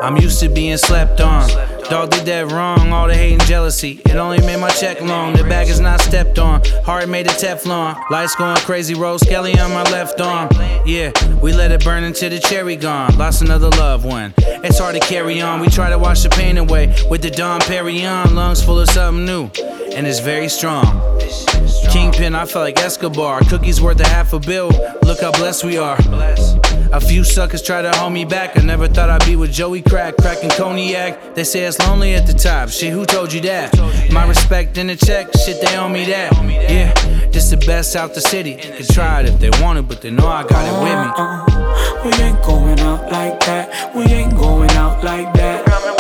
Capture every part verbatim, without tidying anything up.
I'm used to being slept on. Dog did that wrong, all the hate and jealousy. It only made my check long. The bag is not stepped on. Heart made of Teflon. Lights going crazy, Rose Kelly on my left arm. Yeah, we let it burn until the cherry gone. Lost another loved one. It's hard to carry on. We try to wash the pain away with the Dom Perignon. Lungs full of something new, and it's very strong. Kingpin, I felt like Escobar. Cookies worth a half a bill. Look how blessed we are. A few suckers try to hold me back. I never thought I'd be with Joey Crack, cracking cognac. They say it's lonely at the top. Shit, who told you that? My respect in the check, shit, they owe me that. Yeah, this the best out the city. Could try it if they want it, but they know I got it with me. Uh-uh. We ain't going out like that. We ain't going out like that.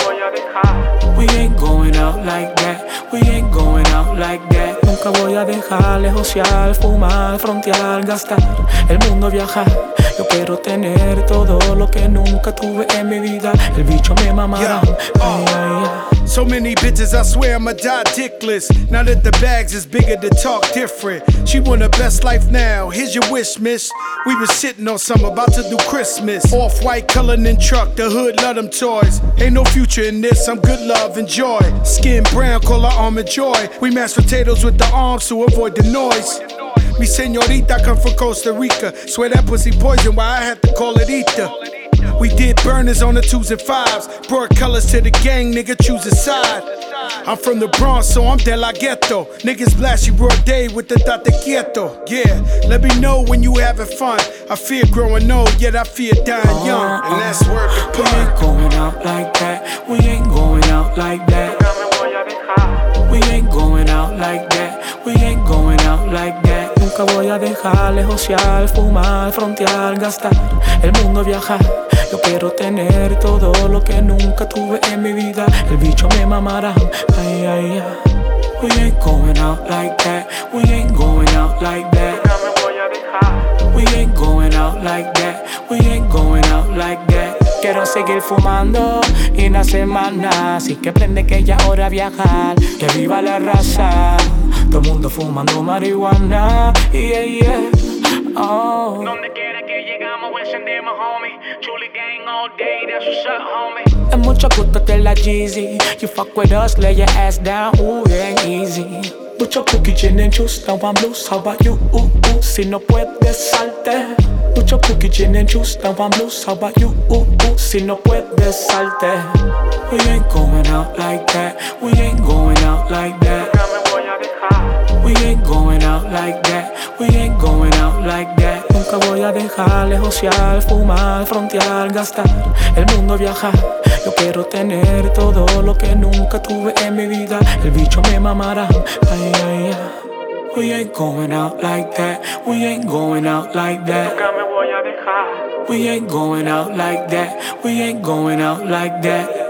We ain't going out like that. We ain't going out like that. Nunca voy a dejar negociar, fumar, frontear, gastar el mundo, viajar. Yo quiero tener todo lo que nunca tuve en mi vida. El bicho me mamará. Ay, ay, ay. So many bitches, I swear I'ma die dickless. Now that the bags is bigger, to talk different. She want her best life now, here's your wish, miss. We been sitting on some, about to do Christmas. Off-white coloring truck, the hood love them toys. Ain't no future in this, I'm good love and joy. Skin brown, call her almond joy. We mash potatoes with the arms to avoid the noise. Mi señorita come from Costa Rica. Swear that pussy poison, why I had to call it ether. We did burners on the twos and fives. Brought colors to the gang, nigga, choose a side. I'm from the Bronx, so I'm de la ghetto. Niggas blast you broad day with the tate quieto. Yeah, let me know when you having fun. I fear growing old, yet I fear dying young. And that's word to We ain't going out like that. We ain't going out like that. We ain't going out like that. We ain't going out like that. Nunca voy a dejar negociar, fumar, frontear, gastar el mundo, viajar. Yo quiero tener todo lo que nunca tuve en mi vida. El bicho me mamará. Ay, ay, ay. We ain't going out like that. We ain't going out like that. We ain't going out like that. We ain't going out like that. Quiero seguir fumando y no hacer más nada. Así que prende que ya hora viajar. Que viva la raza. Todo el mundo fumando marihuana. Yeah, yeah. Oh. Donde quiera que llegamos encendemos, homie. Chuli gang all day, that's what's up, homie. Es mucho gusto te la Jeezy. You fuck with us, lay your ass down, ooh, it ain't easy. Mucho cookie, gin and juice, now I'm loose, how about you, ooh, ooh. Si no puedes, salte. Mucho cookie, gin and juice, now I'm loose, how about you, ooh, ooh. Si no puedes, salte. We ain't going out like that. We ain't going out like that. We ain't going out like that. We ain't going out like that. Nunca voy a dejar negociar, fumar, frontear, gastar el mundo, viajar. Yo quiero tener todo lo que nunca tuve en mi vida. El bicho me mamará. Ay, ay, ay. We ain't going out like that. We ain't going out like that. Nunca me voy a dejar. We ain't going out like that. We ain't going out like that.